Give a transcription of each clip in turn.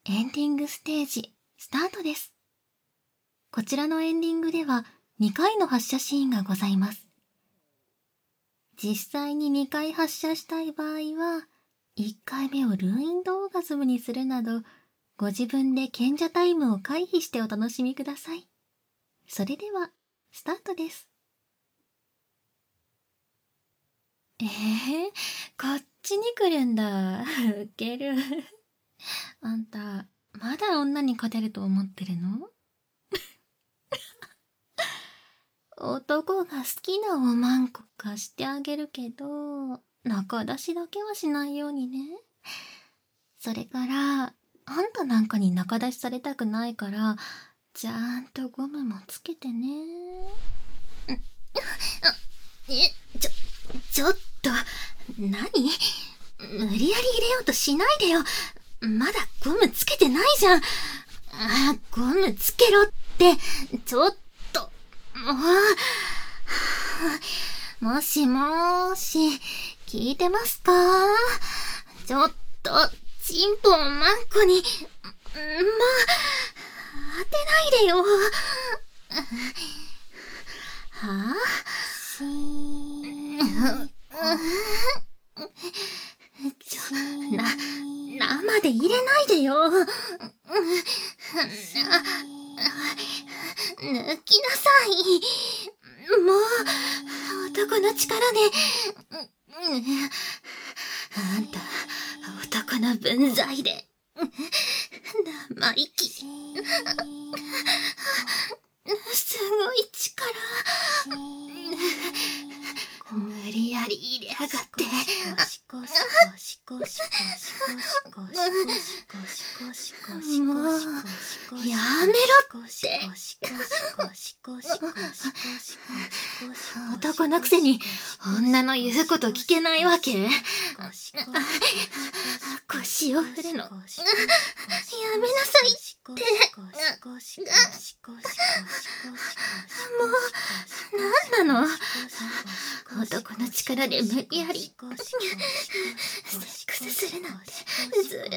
エンディングステージスタートです。こちらのエンディングでは2回の発射シーンがございます。実際に2回発射したい場合は、1回目をルーインドオーガズムにするなど、ご自分で賢者タイムを回避してお楽しみください。それでは、スタートです。こっちに来るんだ。ウケる。あんた、まだ女に勝てると思ってるの？男が好きなおまんこ貸してあげるけど、中出しだけはしないようにね。それから、あんたなんかに中出しされたくないから、ちゃんとゴムもつけてね。ちょっと、何？無理やり入れようとしないでよ。まだゴムつけてないじゃん。ゴムつけろって、ちょっと、もしもーし、聞いてますか？ちょっと、チンポをマンコに、当てないでよ。はぁ？生で入れないでよ。抜きなさい。もう、男の力で。あんた、男の分際で。生意気。すごい力。無理やり入れやがって。もう、やめろって。男のくせに女の言うこと聞けないわけ？腰を振るのやめなさいって。もう、なんなの？男の力で無理やりセックスするなんてずるい。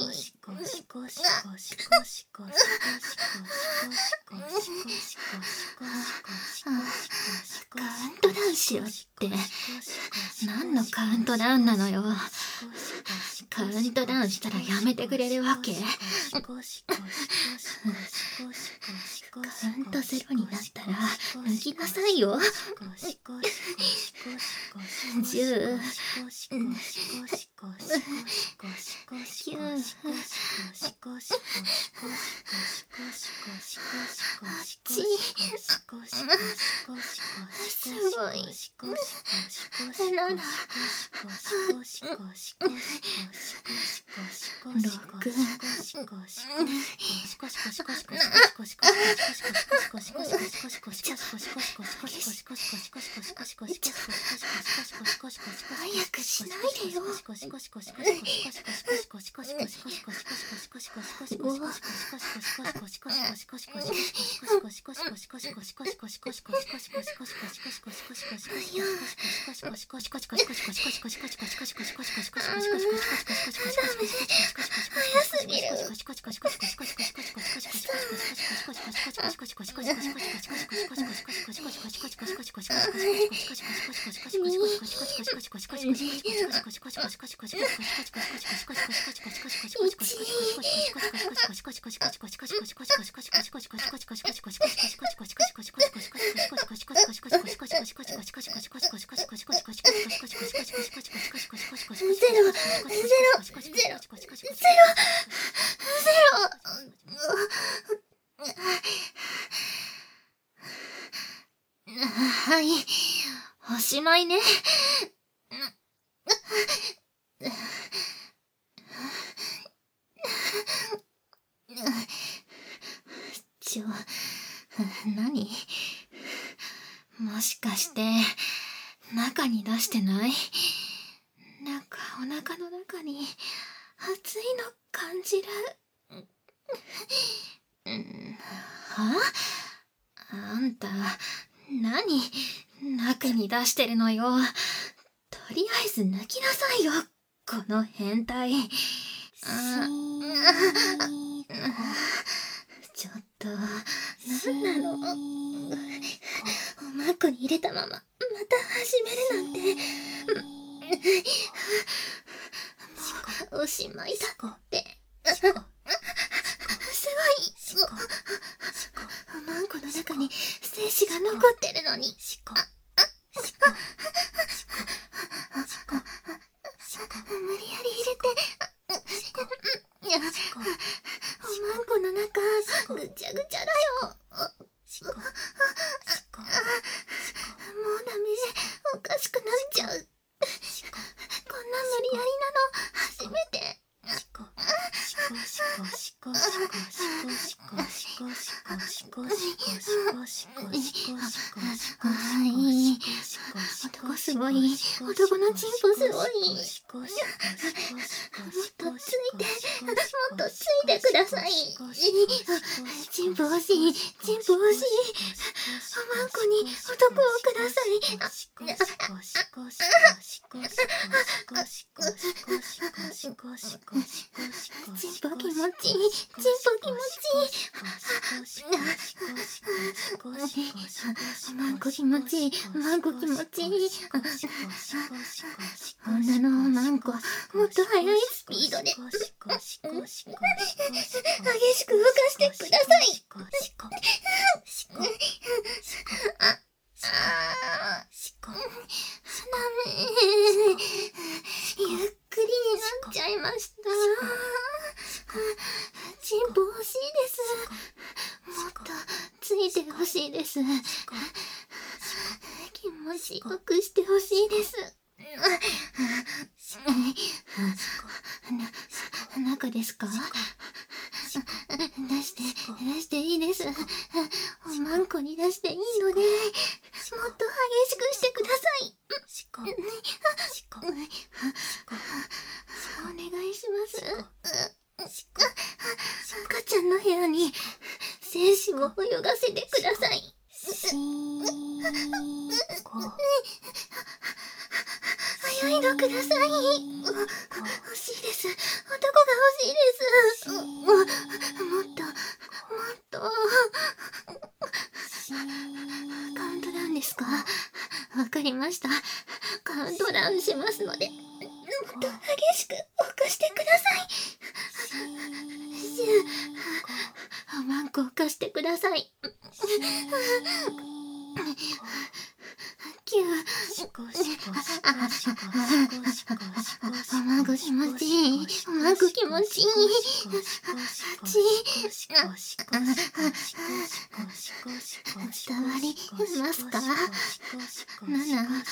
カウントダウンしろって。何のカウントダウンなのよ。カウントダウンしたらやめてくれるわけ？カウントゼロになったら抜きなさいよ。10、9、すごい。7、早くしないでよ。はい、おしまいね。何？もしかして中に出してない？なんかお腹の中に熱いの感じる。は？あんた何中に出してるのよ。とりあえず抜きなさいよ、この変態。 ちょっと、なんなの。おまんこに入れたまま、また始めるなんて。おしまいだって。すごい。おまんこの中に精子が残ってるのに。無理やり入れて。おまんこの中、ぐちゃぐちゃだよ。もうダメ。おかしくなっちゃう。こんな無理やりなの、初めて。男すごい。男のチンポすごい。もっとついて、もっとついてください。チンポ欲しい。チンポ欲しい。おまんこに男をください。チンポ気持ちいい。チンポ気持ちいい。おまんこ気持ちいい。おまんこ気持ちいい。女のおまんこ、もっと速いスピードで激しく動かしてください。ダメ。ゆっくりになっちゃいました。チンポ欲しいです。もっとついてほしいです。気持ちよくしてほしいです。中ですか？出していいです。おまんこに出していいので、もっと激しくしてください。お願いします。赤ちゃんの部屋に精子を泳がせてください。早いのください。欲しいです。男が欲しいです。もっと。カウントダウンですか？わかりました。カウントダウンしますので、もっと激しく起こしてください。おまんこを貸してください。おまんこ気持ちいい。おまんこ気持ちいい。伝わりますか？7。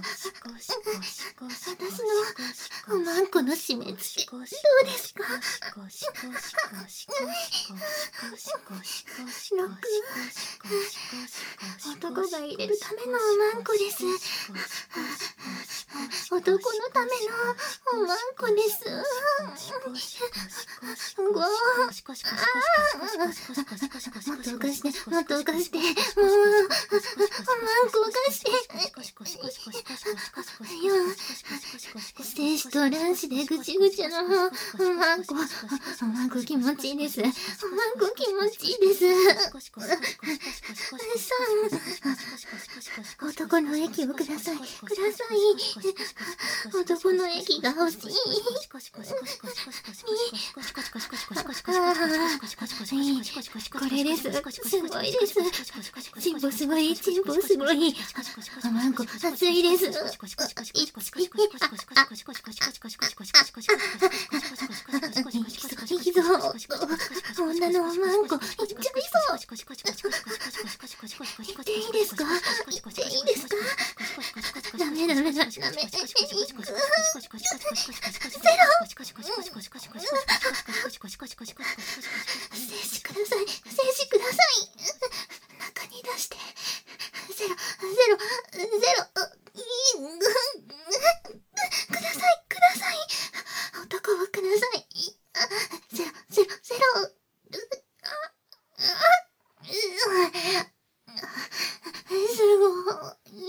私のおまんこの締め付け、どうですか？6。男が入れるためのおまんこです。男のためのおまんこです。5。もっと浮かして。もっと浮かして。おまんこ浮かして。4。精子と卵子でぐちぐちのおまんこ。おまんこ気持ちいいです。おまんこ気持ちいいです。3。男の液をください。男の液が欲しい。これです。すごいです。チンポすごい。おまんこ熱いです。いいぞ。女のおまんこいっちゃいそう。言っていいですか？ダメ。精子ください。中に出して。ゼロ。ください。男をください。ゼロ。すごい。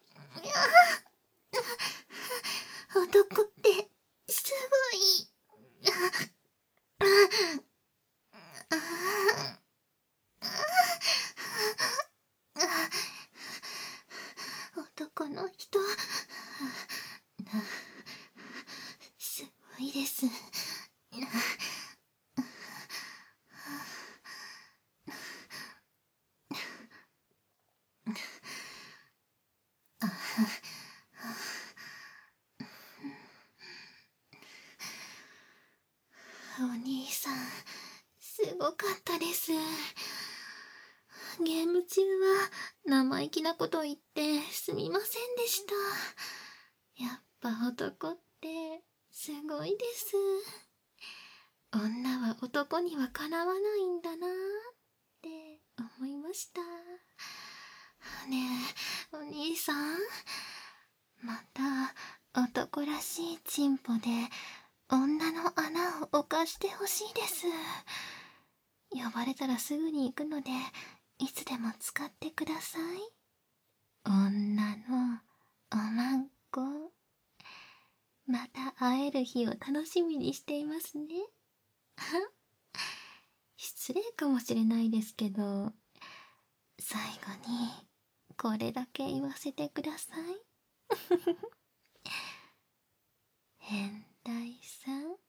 男ってすごい。 ごかったです。ゲーム中は生意気なこと言ってすみませんでした。やっぱ男ってすごいです。女は男にはかなわないんだなって思いました。ねえ、お兄さん。また男らしいチンポで女の穴を犯してほしいです。呼ばれたらすぐに行くので、いつでも使ってください。女のおまんこ。また会える日を楽しみにしていますね。失礼かもしれないですけど、最後にこれだけ言わせてください。変態さん。